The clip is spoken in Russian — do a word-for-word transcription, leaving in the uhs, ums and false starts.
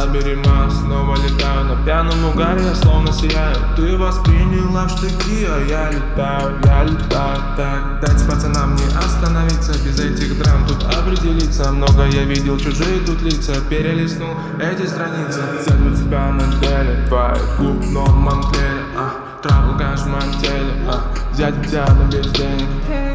забери меня, снова летаю. На пьяном угаре я словно сияю. Ты восприняла в штыки, а я летаю, я летаю. Так, дайте пацанам не остановиться, без этих драм тут определиться. Много я видел, чужие тут лица, перелистнул эти страницы. Цель у тебя на деле, твоих губ, но мантле, а трабл, конечно, в моем теле, а взять тебя на без денег.